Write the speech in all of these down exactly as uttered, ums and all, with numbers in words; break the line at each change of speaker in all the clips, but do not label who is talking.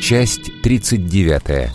Часть тридцать девятая.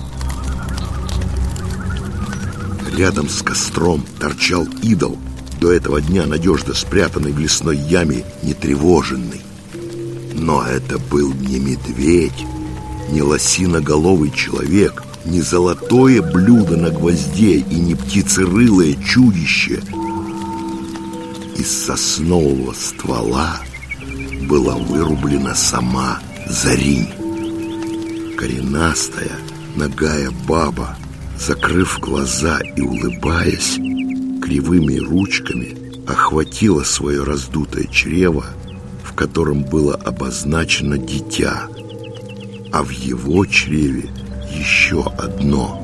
Рядом с костром торчал идол, до этого дня надежно спрятанный в лесной яме, нетревоженный. Но это был не медведь, не лосиноголовый человек, не золотое блюдо на гвозде и не птицерылое чудище. Из соснового ствола была вырублена сама Заринь. Коренастая, нагая баба, закрыв глаза и улыбаясь, кривыми ручками охватила свое раздутое чрево, в котором было обозначено дитя, а в его чреве еще одно.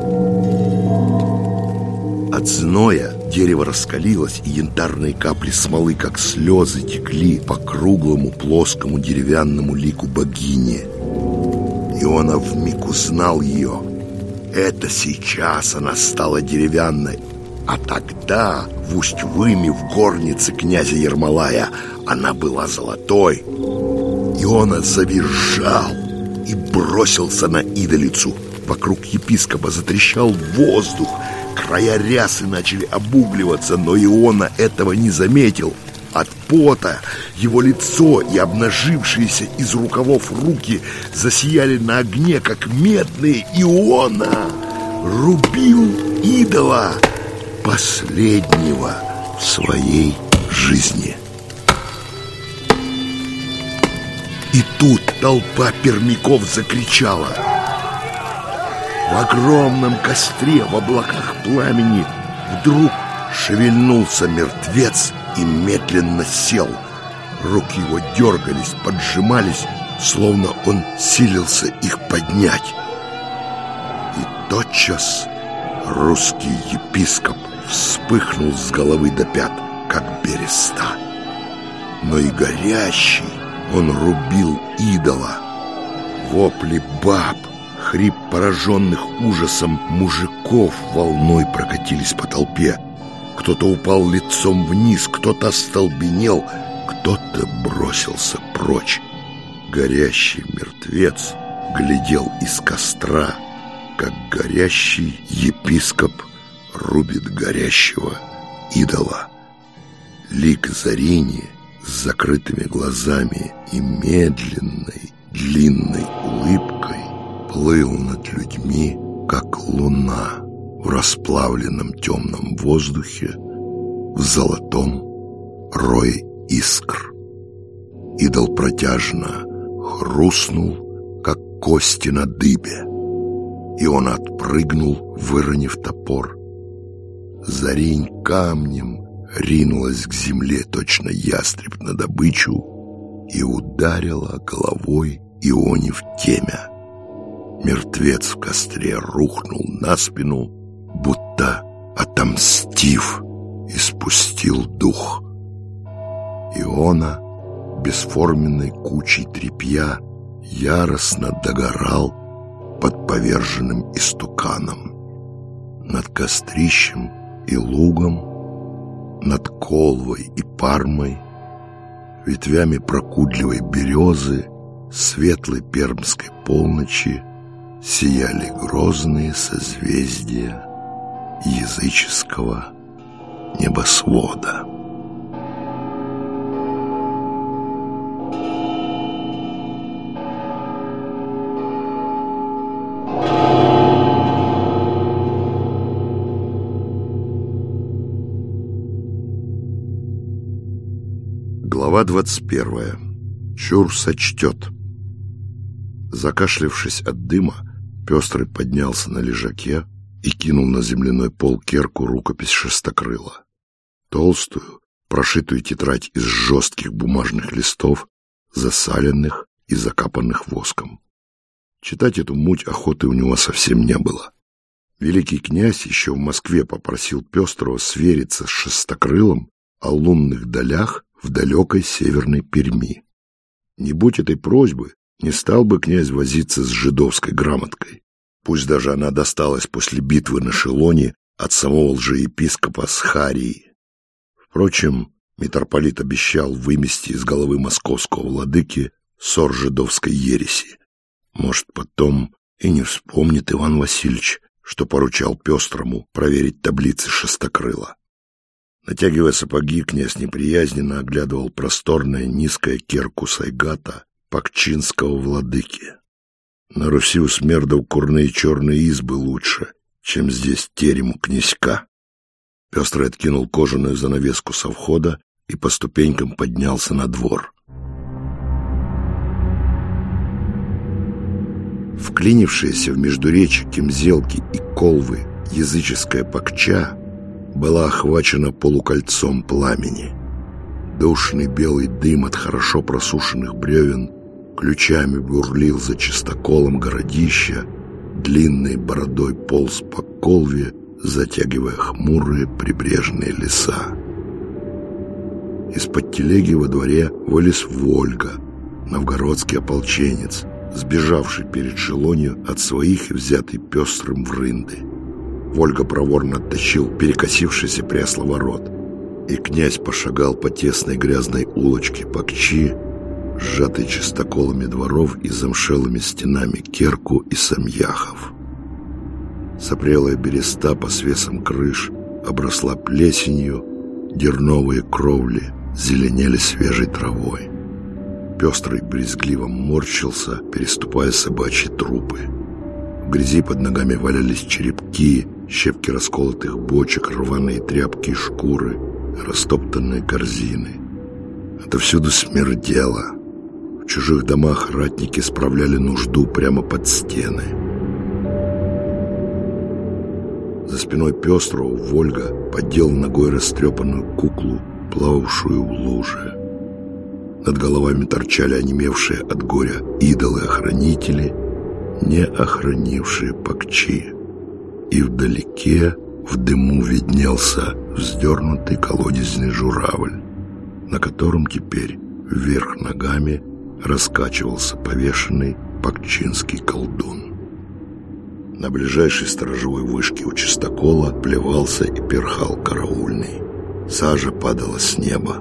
От зноя дерево раскалилось, и янтарные капли смолы, как слезы, текли по круглому плоскому деревянному лику богини. Иона вмиг узнал ее. Это сейчас она стала деревянной, а тогда в Усть-Выме, в горнице князя Ермолая, она была золотой. Иона завизжал и бросился на идолицу. Вокруг епископа затрещал воздух, края рясы начали обугливаться, но Иона этого не заметил. От пота его лицо и обнажившиеся из рукавов руки засияли на огне, как медные. Иона рубил идола, последнего в своей жизни. И тут толпа пермяков закричала. В огромном костре, в облаках пламени, вдруг шевельнулся мертвец и медленно сел. Руки его дергались, поджимались, словно он силился их поднять. И тотчас русский епископ вспыхнул с головы до пят, как береста. Но и горящий он рубил идола. Вопли баб, хрип пораженных ужасом мужиков волной прокатились по толпе. Кто-то упал лицом вниз, кто-то остолбенел, кто-то бросился прочь. Горящий мертвец глядел из костра, как горящий епископ рубит горящего идола. Лик Зарини с закрытыми глазами и медленной, длинной улыбкой плыл над людьми, как луна в расплавленном темном воздухе, в золотом рое искр. Идол протяжно хрустнул, как кости на дыбе, и он отпрыгнул, выронив топор. Заринь камнем ринулась к земле, точно ястреб на добычу, и ударила головой Ионе в темя. Мертвец в костре рухнул на спину, будто отомстив, и спустил дух. Иона бесформенной кучей тряпья яростно догорал под поверженным истуканом. Над кострищем и лугом, над Колвой и Пармой, ветвями прокудливой березы, светлой пермской полночи сияли грозные созвездия языческого небосвода. Глава двадцать первая. Чур сочтет. Закашлявшись от дыма, Пестрый поднялся на лежаке и кинул на земляной пол керку рукопись Шестокрыла. Толстую, прошитую тетрадь из жестких бумажных листов, засаленных и закапанных воском. Читать эту муть охоты у него совсем не было. Великий князь еще в Москве попросил Пестрого свериться с Шестокрылом о лунных долях в далекой северной Перми. Не будь этой просьбы, не стал бы князь возиться с жидовской грамоткой. Пусть даже она досталась после битвы на Шелоне от самого лжеепископа Схарии. Впрочем, митрополит обещал вымести из головы московского владыки ссор жидовской ереси. Может, потом и не вспомнит Иван Васильевич, что поручал Пестрому проверить таблицы Шестокрыла. Натягивая сапоги, князь неприязненно оглядывал просторное низкое керку Сайгата пакчинского владыки. На Руси у смердов курные черные избы лучше, чем здесь терем у князька. Пестрый откинул кожаную занавеску со входа и по ступенькам поднялся на двор. Вклинившаяся в междуречье Кимзелки и Колвы языческая пакча была охвачена полукольцом пламени. Душный белый дым от хорошо просушенных бревен ключами бурлил за чистоколом городища, длинной бородой полз по Колве, затягивая хмурые прибрежные леса. Из-под телеги во дворе вылез Вольга, новгородский ополченец, сбежавший перед Шелонью от своих и взятый Пестрым в рынды. Вольга проворно оттащил перекосившийся прясло ворот, и князь пошагал по тесной грязной улочке пакчи, сжатой чистоколами дворов и замшелыми стенами керку и самьяхов. Сопрелая береста по свесам крыш обросла плесенью, дерновые кровли зеленели свежей травой. Пестрый брезгливо морщился, переступая собачьи трупы. В грязи под ногами валялись черепки, щепки расколотых бочек, рваные тряпки и шкуры, растоптанные корзины. Отовсюду смердело. В чужих домах ратники справляли нужду прямо под стены. За спиной Пестрого Вольга поддел ногой растрепанную куклу, плававшую в луже. Над головами торчали онемевшие от горя идолы-охранители, не охранившие пакчи. И вдалеке в дыму виднелся вздернутый колодезный журавль, на котором теперь вверх ногами раскачивался повешенный пакчинский колдун. На ближайшей сторожевой вышке у чистокола плевался и перхал караульный. Сажа падала с неба.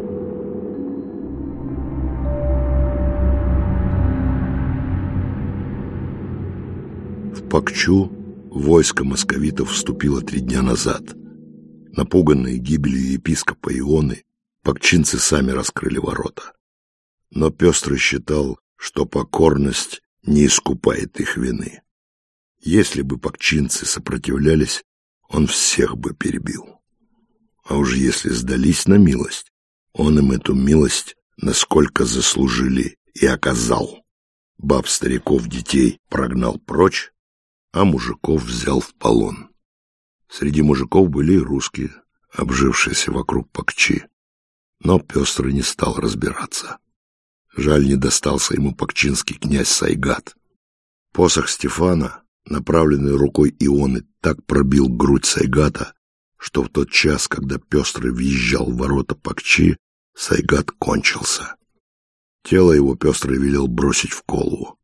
В Пакчу войско московитов вступило три дня назад. Напуганные гибелью епископа Ионы, пакчинцы сами раскрыли ворота. Но Пестрый считал, что покорность не искупает их вины. Если бы пакчинцы сопротивлялись, он всех бы перебил. А уж если сдались на милость, он им эту милость насколько заслужили и оказал. Баб, стариков, детей прогнал прочь, а мужиков взял в полон. Среди мужиков были и русские, обжившиеся вокруг пакчи. Но Пестрый не стал разбираться. Жаль, не достался ему пакчинский князь Сайгат. Посох Стефана, направленный рукой Ионы, так пробил грудь Сайгата, что в тот час, когда Пестрый въезжал в ворота пакчи, Сайгат кончился. Тело его Пестрый велел бросить в Колву.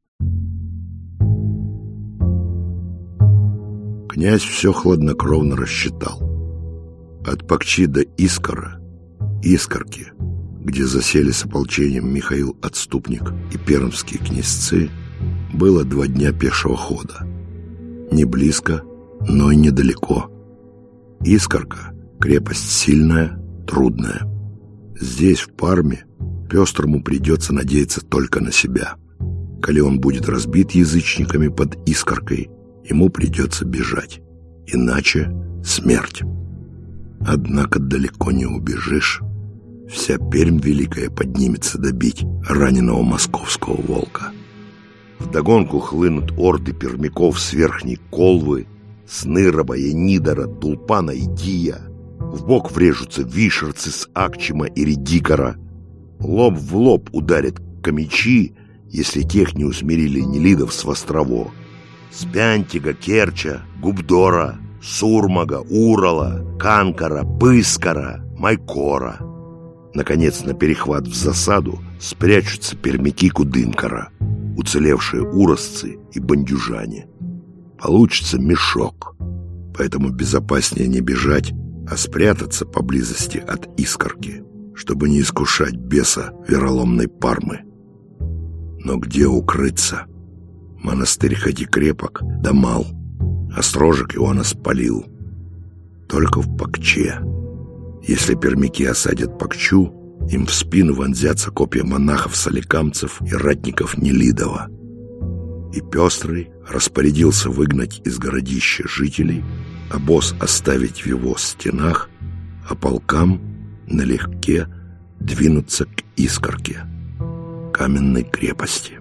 Князь все хладнокровно рассчитал. От Пакчи до Искора, Искорки, где засели с ополчением Михаил Отступник и пермские князцы, было два дня пешего хода. Не близко, но и недалеко. Искорка — крепость сильная, трудная. Здесь, в Парме, Пестрому придется надеяться только на себя. Коли он будет разбит язычниками под Искоркой, ему придется бежать. Иначе смерть. Однако далеко не убежишь. Вся Пермь великая поднимется добить раненого московского волка. Вдогонку хлынут орды пермяков с верхней Колвы, с Ныроба, Нидора, Тулпана и Дия. Вбок врежутся вишерцы с Акчима и Редикора. Лоб в лоб ударят камичи, если тех не усмирили нелидов с Вострово. С Пянтига, Керча, Губдора, Сурмага, Урала, Канкара, Пыскара, Майкора. Наконец, на перехват в засаду спрячутся пермяки Кудымкара, уцелевшие уросцы и бандюжане. Получится мешок, поэтому безопаснее не бежать, а спрятаться поблизости от Искорки, чтобы не искушать беса вероломной Пармы. Но где укрыться? Монастырь хоть и крепок, да мал, а строжек Иоанна спалил. Только в Пакче. Если пермяки осадят Пакчу, им в спину вонзятся копья монахов-соликамцев и ратников Нелидова. И Пестрый распорядился выгнать из городища жителей, обоз оставить в его стенах, а полкам налегке двинуться к Искорке, каменной крепости.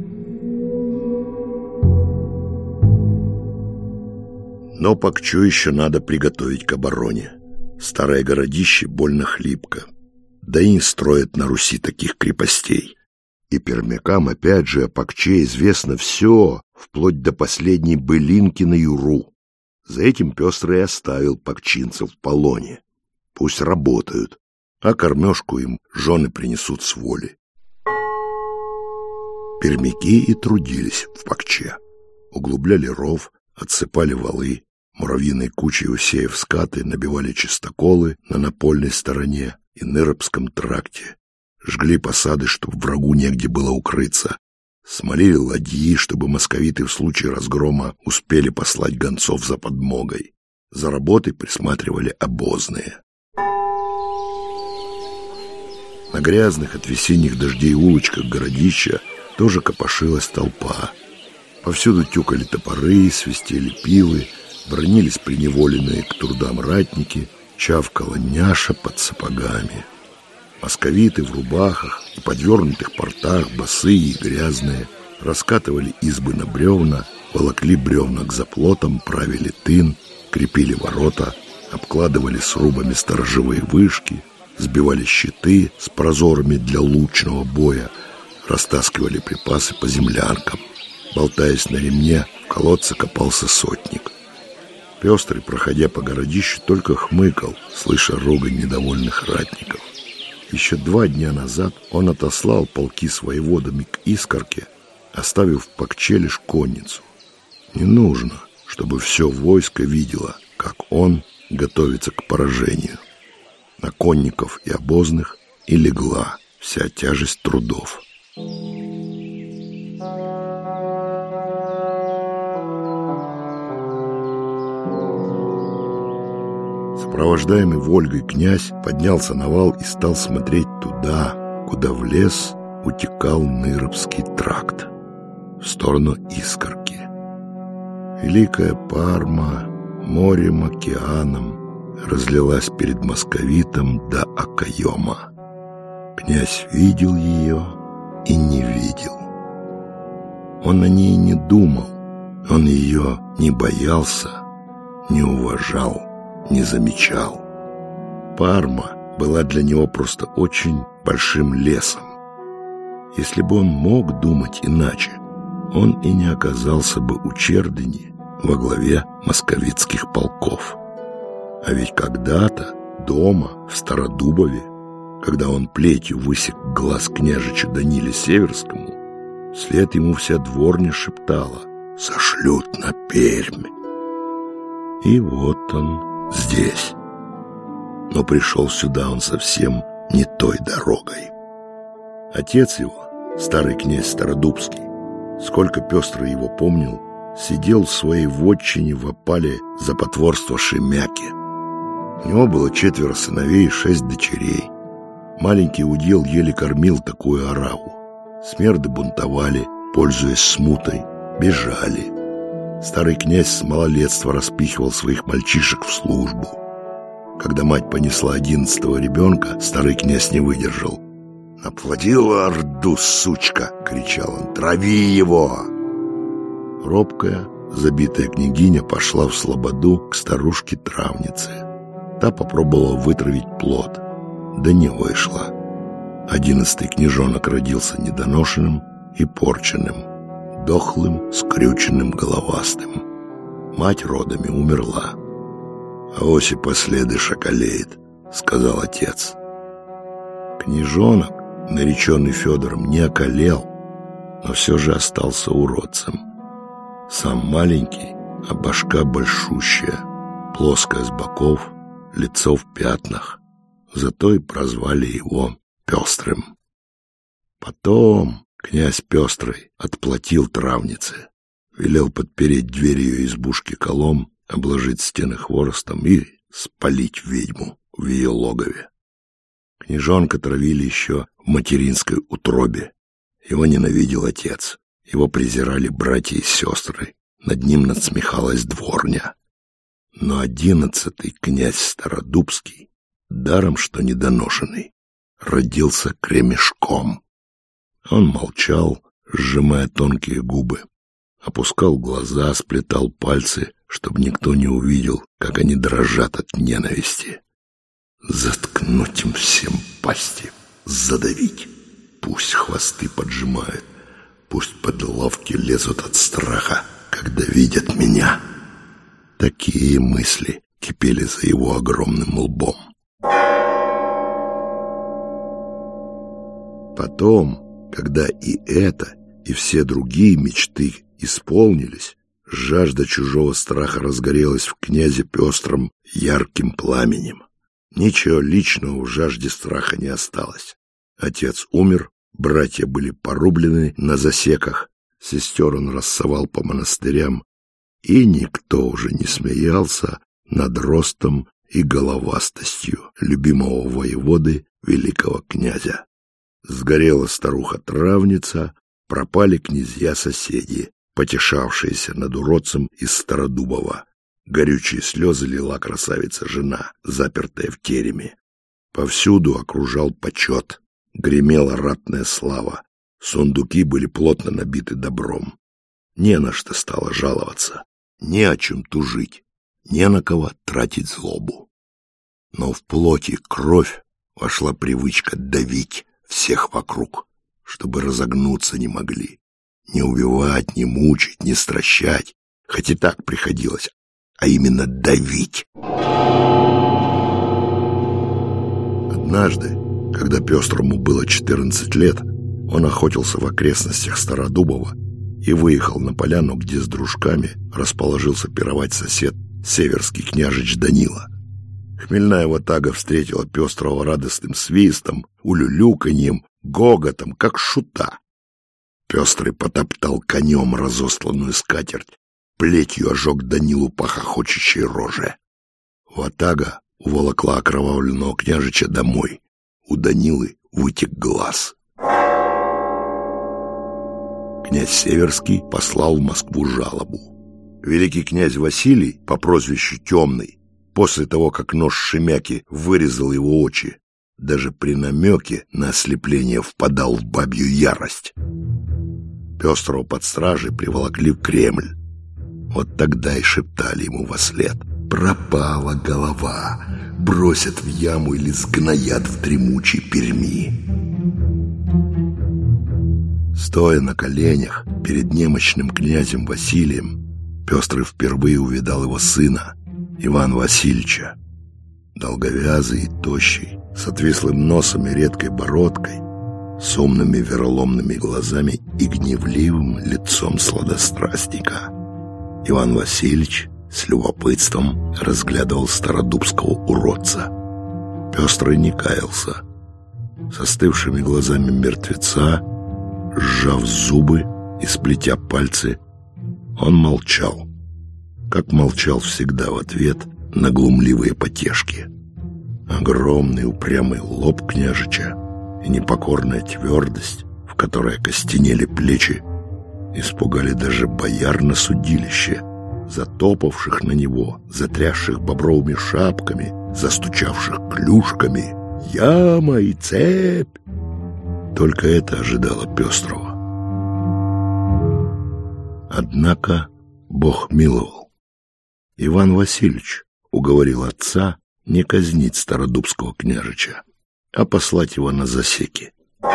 Но Пакчу еще надо приготовить к обороне. Старое городище больно хлипко, да и не строят на Руси таких крепостей. И пермякам опять же о Пакче известно все, вплоть до последней былинки на Юру. За этим Пестрый оставил пакчинцев в полоне. Пусть работают, а кормежку им жены принесут с воли. Пермяки и трудились в Пакче. Углубляли ров, отсыпали валы, муравьиной кучей усеяв скаты, набивали чистоколы на напольной стороне и Ныропском тракте, жгли посады, чтобы врагу негде было укрыться, смолили ладьи, чтобы московиты в случае разгрома успели послать гонцов за подмогой. За работой присматривали обозные. На грязных от весенних дождей улочках городища тоже копошилась толпа. Повсюду тюкали топоры, свистели пилы, бронились преневоленные к трудам ратники, чавкала няша под сапогами. Московиты в рубахах и подвернутых портах, босые и грязные, раскатывали избы на бревна, волокли бревна к заплотам, правили тын, крепили ворота, обкладывали срубами сторожевые вышки, сбивали щиты с прозорами для лучного боя, растаскивали припасы по землянкам. Болтаясь на ремне, в колодце копался сотник. Пестрый, проходя по городищу, только хмыкал, слыша ругань недовольных ратников. Еще два дня назад он отослал полки с воеводами к Искорке, оставив в Пакче лишь конницу. Не нужно, чтобы все войско видело, как он готовится к поражению. На конников и обозных и легла вся тяжесть трудов. Сопровождаемый Вольгой князь поднялся на вал и стал смотреть туда, куда в лес утекал Ныропский тракт, в сторону Искорки. Великая Парма морем, океаном разлилась перед московитом до окоема. Князь видел ее и не видел. Он о ней не думал, он ее не боялся, не уважал, не замечал. Парма была для него просто очень большим лесом. Если бы он мог думать иначе, он и не оказался бы у Чердыни во главе московитских полков. А ведь когда-то дома, в Стародубове, когда он плетью высек глаз княжичу Даниле Северскому, вслед ему вся дворня шептала: «Сошлют на Пермь». И вот он здесь. Но пришел сюда он совсем не той дорогой. Отец его, старый князь Стародубский, сколько Пестрый его помнил, сидел в своей вотчине в опале за потворство Шемяки. У него было четверо сыновей и шесть дочерей. Маленький удел еле кормил такую ораву. Смерды бунтовали, пользуясь смутой, бежали. Старый князь с малолетства распихивал своих мальчишек в службу. Когда мать понесла одиннадцатого ребенка, старый князь не выдержал. «Наплодила орду, сучка!» — кричал он. «Трави его!» Робкая, забитая княгиня пошла в слободу к старушке-травнице. Та попробовала вытравить плод, да не вышла. Одиннадцатый княжонок родился недоношенным и порченным, дохлым, скрюченным, головастым. Мать родами умерла. «А оси последы шакалеет», — сказал отец. Княжонок, нареченный Федором, не околел, но все же остался уродцем. Сам маленький, а башка большущая, плоская с боков, лицо в пятнах. Зато и прозвали его Пестрым. Потом князь Пестрый отплатил травнице, велел подпереть дверь ее избушки колом, обложить стены хворостом и спалить ведьму в ее логове. Княжонка травили еще в материнской утробе. Его ненавидел отец, его презирали братья и сестры, над ним надсмехалась дворня. Но одиннадцатый князь Стародубский, даром что недоношенный, родился кремешком. Он молчал, сжимая тонкие губы, опускал глаза, сплетал пальцы, чтобы никто не увидел, как они дрожат от ненависти. Заткнуть им всем пасти, задавить. Пусть хвосты поджимают, пусть под лавки лезут от страха, когда видят меня. Такие мысли кипели за его огромным лбом. Потом, когда и это, и все другие мечты исполнились, жажда чужого страха разгорелась в князе пестром ярким пламенем. Ничего личного в жажде страха не осталось. Отец умер, братья были порублены на засеках, сестер он рассовал по монастырям, и никто уже не смеялся над ростом и головастостью любимого воеводы великого князя. Сгорела старуха-травница, пропали князья-соседи, потешавшиеся над уродцем из Стародубова. Горючие слезы лила красавица-жена, запертая в тереме. Повсюду окружал почет, гремела ратная слава, сундуки были плотно набиты добром. Не на что стало жаловаться, не о чем тужить, не на кого тратить злобу. Но в плоти кровь вошла привычка давить всех вокруг, чтобы разогнуться не могли, не убивать, не мучить, не стращать, хоть и так приходилось, а именно давить. Однажды, когда Пестрому было четырнадцать лет, он охотился в окрестностях Стародубова и выехал на поляну, где с дружками расположился пировать сосед, северский княжич Данила. Хмельная ватага встретила Пестрого радостным свистом, улюлюканьем, гоготом, как шута. Пестрый потоптал конем разостланную скатерть, плетью ожег Данилу по хохочущей роже. Ватага уволокла окровавленного княжича домой. У Данилы вытек глаз. Князь Северский послал в Москву жалобу. Великий князь Василий, по прозвищу Темный, после того, как нож Шемяки вырезал его очи, даже при намеке на ослепление впадал в бабью ярость. Пестрого под стражей приволокли в Кремль. Вот тогда и шептали ему вослед: «Пропала голова, бросят в яму или сгноят в дремучей Перми». Стоя на коленях перед немощным князем Василием, Пестрый впервые увидал его сына, Ивана Васильевича. Долговязый и тощий, с отвислым носом и редкой бородкой, с умными вероломными глазами и гневливым лицом сладострастника. Иван Васильевич с любопытством разглядывал стародубского уродца. Пестрый не каялся. С остывшими глазами мертвеца, сжав зубы и сплетя пальцы, он молчал, как молчал всегда в ответ на глумливые потешки. Огромный упрямый лоб княжича и непокорная твердость, в которой окостенели плечи, испугали даже бояр на судилище, затопавших на него, затрясших бобровыми шапками, застучавших клюшками. «Яма и цепь!» Только это ожидало Пестрого. Однако Бог миловал. Иван Васильевич уговорил отца не казнить стародубского княжича, а послать его на засеки.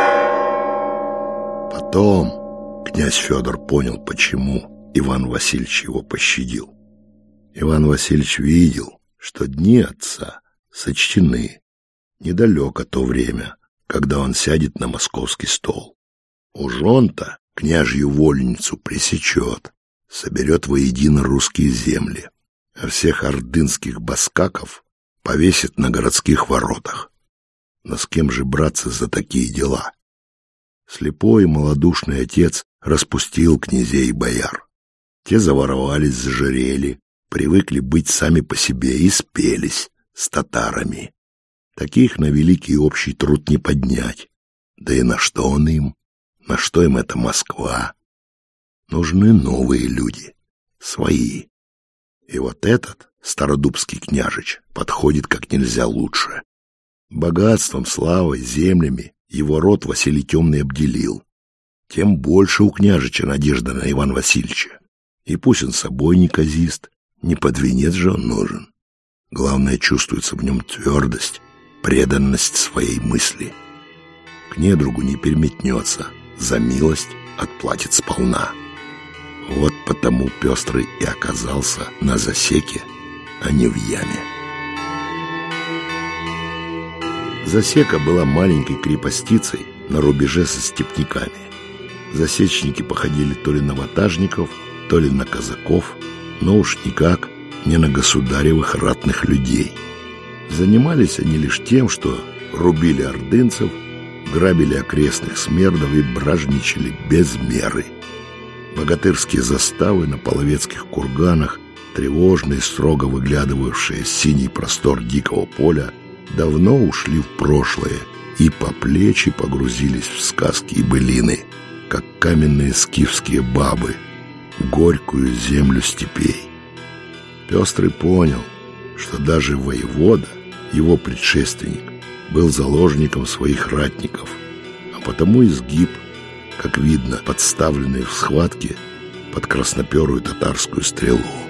Потом князь Федор понял, почему Иван Васильевич его пощадил. Иван Васильевич видел, что дни отца сочтены. Недалеко то время, когда он сядет на московский стол. Уж он-то княжью вольницу пресечет, соберет воедино русские земли, а всех ордынских баскаков повесит на городских воротах. Но с кем же браться за такие дела? Слепой и малодушный отец распустил князей и бояр. Те заворовались, зажирели, привыкли быть сами по себе и спелись с татарами. Таких на великий общий труд не поднять. Да и на что он им? На что им эта Москва? Нужны новые люди, свои. И вот этот стародубский княжич подходит как нельзя лучше. Богатством, славой, землями его род Василий Темный обделил. Тем больше у княжича надежда на Ивана Васильевича. И пусть он собой неказист, не под венец же он нужен. Главное, чувствуется в нем твердость, преданность своей мысли. К недругу не переметнется, за милость отплатит сполна. Вот потому Пестрый и оказался на засеке, а не в яме. Засека была маленькой крепостицей на рубеже со степняками. Засечники походили то ли на ватажников, то ли на казаков, но уж никак не на государевых ратных людей. Занимались они лишь тем, что рубили ордынцев, грабили окрестных смердов и бражничали без меры. Богатырские заставы на половецких курганах, тревожные, строго выглядывавшие синий простор дикого поля, давно ушли в прошлое и по плечи погрузились в сказки и былины, как каменные скифские бабы, в горькую землю степей. Пестрый понял, что даже воевода, его предшественник, был заложником своих ратников, а потому изгиб, как видно, подставленный в схватке под красноперую татарскую стрелу.